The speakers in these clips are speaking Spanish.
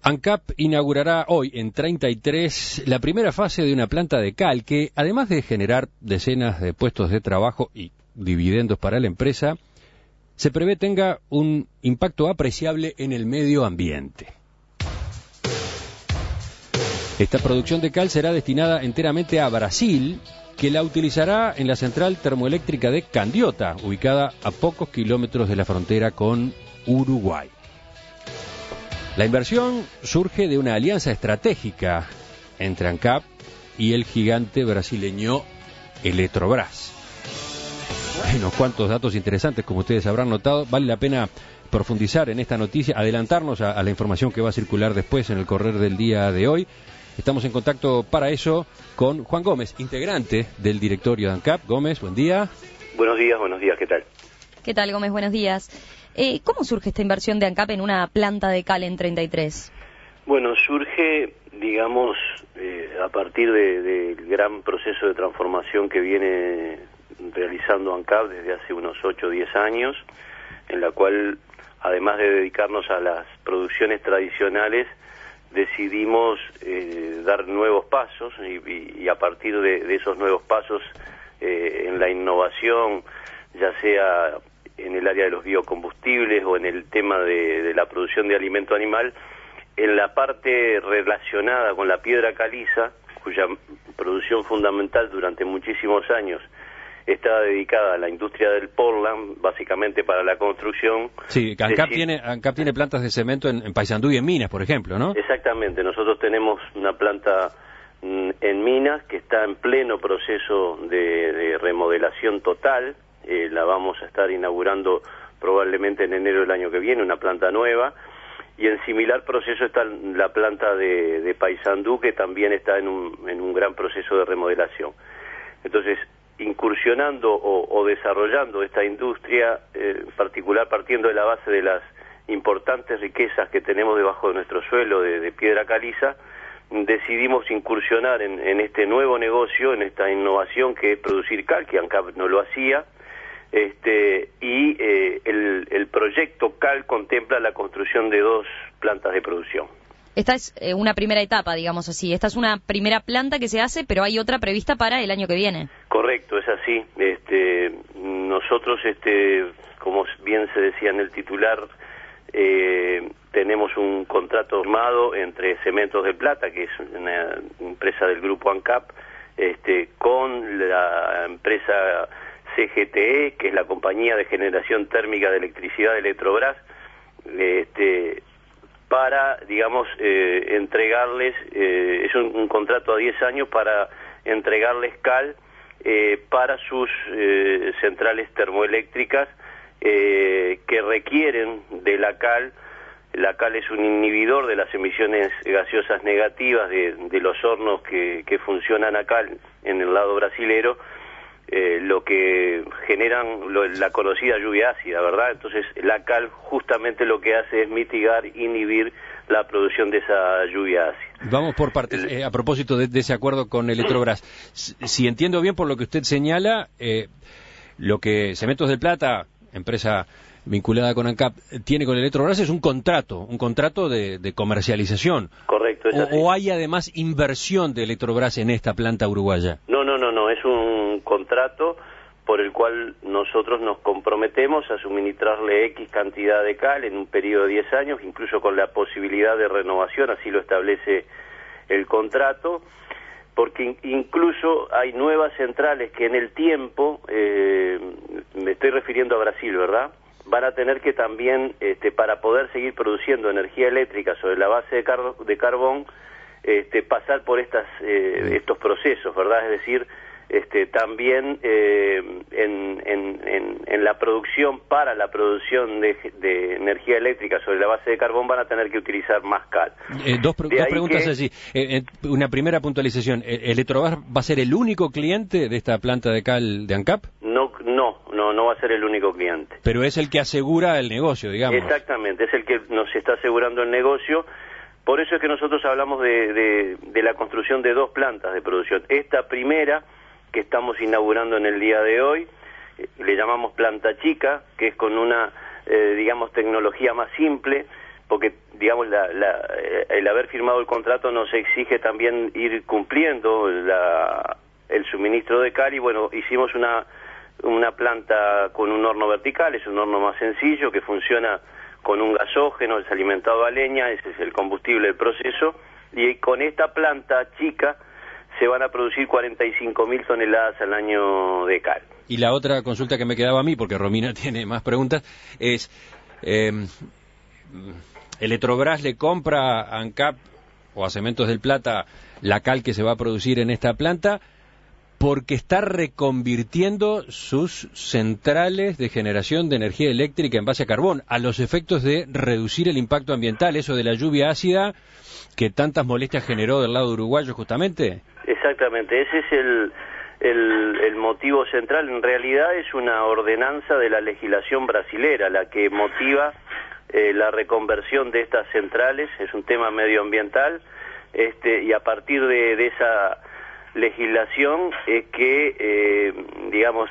ANCAP inaugurará hoy en 33 la primera fase de una planta de cal que, además de generar decenas de puestos de trabajo y dividendos para la empresa, se prevé tenga un impacto apreciable en el medio ambiente. Esta producción de cal será destinada enteramente a Brasil, que la utilizará en la central termoeléctrica de Candiota, ubicada a pocos kilómetros de la frontera con Uruguay. La inversión surge de una alianza estratégica entre ANCAP y el gigante brasileño Eletrobras. Bueno, cuántos datos interesantes, como ustedes habrán notado. Vale la pena profundizar en esta noticia, adelantarnos a la información que va a circular después en el correr del día de hoy. Estamos en contacto para eso con Juan Gómez, integrante del directorio de ANCAP. Gómez, buen día. Buenos días, ¿qué tal? ¿Qué tal, Gómez? Buenos días. ¿Cómo surge esta inversión de ANCAP en una planta de cal en 33? Bueno, surge, digamos, a partir del gran proceso de transformación que viene realizando ANCAP desde hace unos 8 o 10 años, en la cual, además de dedicarnos a las producciones tradicionales, decidimos dar nuevos pasos y a partir de esos nuevos pasos en la innovación, ya sea en el área de los biocombustibles o en el tema de la producción de alimento animal, en la parte relacionada con la piedra caliza, cuya producción fundamental durante muchísimos años está dedicada a la industria del Portland, básicamente para la construcción. Sí, ANCAP tiene plantas de cemento en Paysandú y en Minas, por ejemplo, ¿no? Exactamente, nosotros tenemos una planta en Minas que está en pleno proceso de remodelación total. La vamos a estar inaugurando probablemente en enero del año que viene, una planta nueva, y en similar proceso está la planta de Paysandú, que también está en un gran proceso de remodelación. Entonces, incursionando o desarrollando esta industria, en particular partiendo de la base de las importantes riquezas que tenemos debajo de nuestro suelo de piedra caliza, decidimos incursionar en este nuevo negocio, en esta innovación que es producir cal, que ANCAP no lo hacía. El proyecto CAL contempla la construcción de 2 plantas de producción. Esta es una primera etapa, digamos así. Esta es una primera planta que se hace, pero hay otra prevista para el año que viene. Correcto, es así. Nosotros, como bien se decía en el titular, tenemos un contrato armado entre Cementos del Plata, que es una empresa del grupo ANCAP, con la empresa CGTE, que es la compañía de generación térmica de electricidad de Eletrobras, para, digamos, entregarles, es un contrato a 10 años para entregarles cal para sus centrales termoeléctricas que requieren de la cal. La cal es un inhibidor de las emisiones gaseosas negativas de los hornos que funcionan acá en el lado brasilero, lo que generan la conocida lluvia ácida, ¿verdad? Entonces la cal justamente lo que hace es mitigar, inhibir la producción de esa lluvia ácida. Vamos por partes. A propósito de ese acuerdo con Eletrobras, si entiendo bien por lo que usted señala, lo que Cementos del Plata, empresa vinculada con ANCAP, tiene con Eletrobras es un contrato de comercialización. Correcto, es así. ¿O hay además inversión de Eletrobras en esta planta uruguaya? No, es un contrato por el cual nosotros nos comprometemos a suministrarle X cantidad de cal en un periodo de 10 años, incluso con la posibilidad de renovación, así lo establece el contrato, porque incluso hay nuevas centrales que en el tiempo, me estoy refiriendo a Brasil, ¿verdad?, van a tener que también, para poder seguir produciendo energía eléctrica sobre la base de carbón, pasar por estos procesos, ¿verdad? Es decir, también en la producción, para la producción de energía eléctrica sobre la base de carbón, van a tener que utilizar más cal. Dos preguntas allí. Una primera puntualización. ¿Eletrobras va a ser el único cliente de esta planta de cal de ANCAP? No va a ser el único cliente. Pero es el que asegura el negocio, digamos. Exactamente, es el que nos está asegurando el negocio. Por eso es que nosotros hablamos de la construcción de 2 plantas de producción. Esta primera, que estamos inaugurando en el día de hoy, le llamamos planta chica, que es con una, digamos, tecnología más simple, porque digamos el haber firmado el contrato nos exige también ir cumpliendo el suministro de cal, y bueno, hicimos una planta con un horno vertical, es un horno más sencillo que funciona con un gasógeno, es alimentado a leña, ese es el combustible del proceso, y con esta planta chica se van a producir 45.000 toneladas al año de cal. Y la otra consulta que me quedaba a mí, porque Romina tiene más preguntas, es Eletrobras le compra a ANCAP o a Cementos del Plata la cal que se va a producir en esta planta porque está reconvirtiendo sus centrales de generación de energía eléctrica en base a carbón, a los efectos de reducir el impacto ambiental, eso de la lluvia ácida que tantas molestias generó del lado uruguayo justamente. Exactamente, ese es el motivo central. En realidad es una ordenanza de la legislación brasilera la que motiva la reconversión de estas centrales, es un tema medioambiental, y a partir de esa legislación es que, digamos,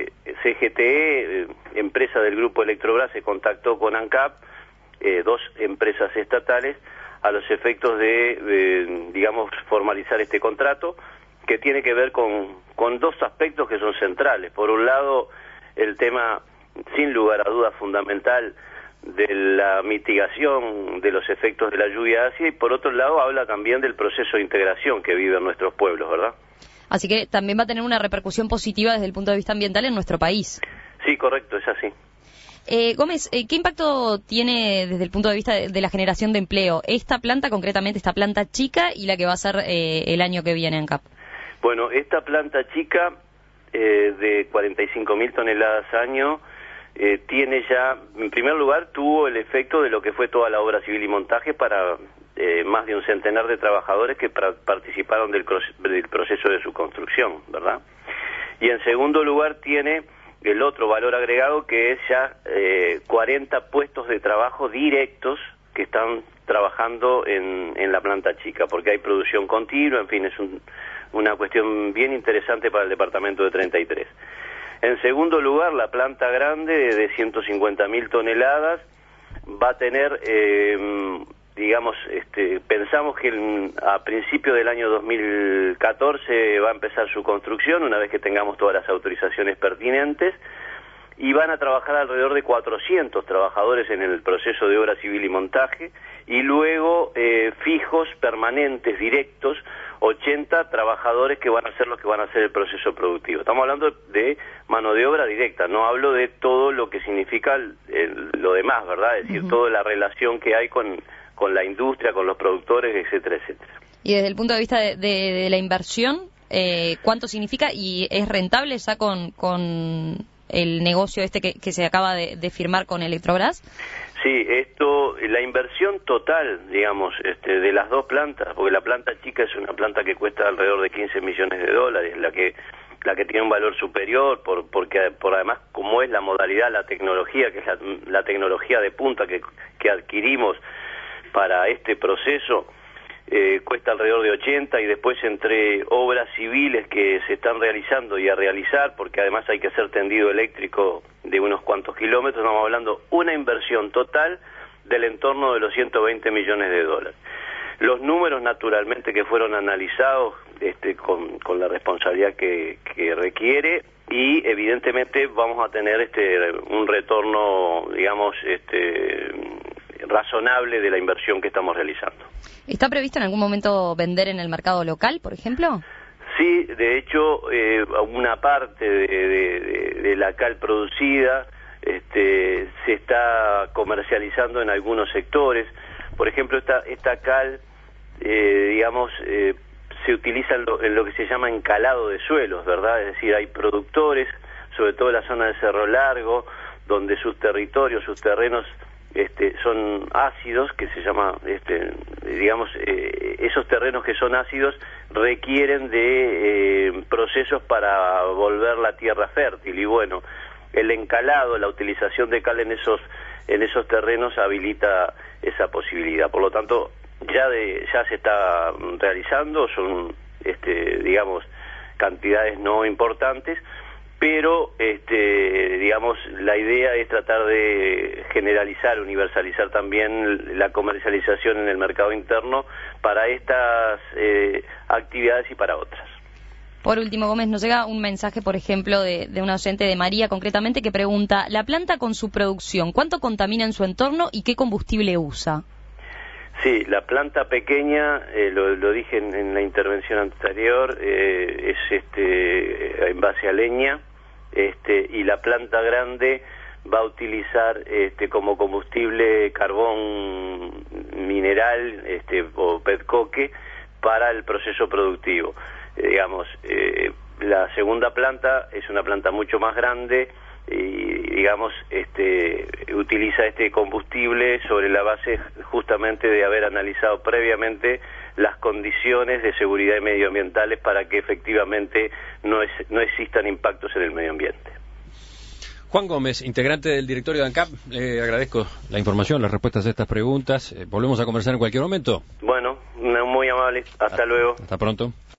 CGTE, empresa del grupo Eletrobras, se contactó con ANCAP, dos empresas estatales, a los efectos de digamos, formalizar este contrato, que tiene que ver con dos aspectos que son centrales. Por un lado, el tema, sin lugar a dudas, fundamental de la mitigación de los efectos de la lluvia ácida, y por otro lado habla también del proceso de integración que viven nuestros pueblos, ¿verdad? Así que también va a tener una repercusión positiva desde el punto de vista ambiental en nuestro país. Sí, correcto, es así. Gómez, ¿qué impacto tiene desde el punto de vista de la generación de empleo esta planta, concretamente esta planta chica, y la que va a ser el año que viene en CAP? Bueno, esta planta chica de 45.000 toneladas año tiene ya, en primer lugar, tuvo el efecto de lo que fue toda la obra civil y montaje para más de un centenar de trabajadores que participaron del proceso de su construcción, ¿verdad? Y en segundo lugar tiene el otro valor agregado, que es ya 40 puestos de trabajo directos que están trabajando en la planta chica, porque hay producción continua, en fin, es una cuestión bien interesante para el departamento de 33. En segundo lugar, la planta grande de 150.000 toneladas va a tener, digamos, pensamos que a principio del año 2014 va a empezar su construcción, una vez que tengamos todas las autorizaciones pertinentes, y van a trabajar alrededor de 400 trabajadores en el proceso de obra civil y montaje, y luego fijos, permanentes, directos, 80 trabajadores que van a ser los que van a hacer el proceso productivo. Estamos hablando de mano de obra directa, no hablo de todo lo que significa lo demás, ¿verdad? Es decir, toda la relación que hay con la industria, con los productores, etcétera, etcétera. Y desde el punto de vista de la inversión, ¿cuánto significa y es rentable ya con el negocio que se acaba de firmar con Eletrobras? Sí, la inversión total, digamos, de las dos plantas, porque la planta chica es una planta que cuesta alrededor de $15 millones, la que tiene un valor superior, porque además, como es la modalidad, la tecnología, que es la tecnología de punta que adquirimos para este proceso, cuesta alrededor de 80, y después entre obras civiles que se están realizando y a realizar, porque además hay que hacer tendido eléctrico de unos cuantos kilómetros, estamos hablando una inversión total del entorno de los $120 millones. Los números, naturalmente, que fueron analizados con la responsabilidad que requiere, y evidentemente vamos a tener un retorno, digamos, razonable de la inversión que estamos realizando. ¿Está previsto en algún momento vender en el mercado local, por ejemplo? Sí, de hecho, una parte de la cal producida se está comercializando en algunos sectores. Por ejemplo, esta cal, digamos, se utiliza en lo que se llama encalado de suelos, ¿verdad? Es decir, hay productores, sobre todo en la zona de Cerro Largo, donde sus territorios, sus terrenos son ácidos, que se llama, digamos, esos terrenos que son ácidos requieren de procesos para volver la tierra fértil, y bueno, el encalado, la utilización de cal en esos terrenos habilita esa posibilidad. Por lo tanto, ya se está realizando, son, digamos, cantidades no importantes, pero digamos, la idea es tratar de generalizar, universalizar también la comercialización en el mercado interno para estas actividades y para otras. Por último, Gómez, nos llega un mensaje, por ejemplo, de una oyente, de María concretamente, que pregunta: la planta con su producción, ¿cuánto contamina en su entorno y qué combustible usa? Sí, la planta pequeña, lo dije en la intervención anterior, es en base a leña, y la planta grande va a utilizar como combustible carbón mineral o petcoque para el proceso productivo. Digamos, la segunda planta es una planta mucho más grande y, digamos, utiliza este combustible sobre la base justamente de haber analizado previamente las condiciones de seguridad y medioambientales para que efectivamente no existan impactos en el medio ambiente. Juan Gómez, integrante del directorio de ANCAP, le agradezco la información, las respuestas a estas preguntas. Volvemos a conversar en cualquier momento. Bueno, muy amable. Hasta luego. Hasta pronto.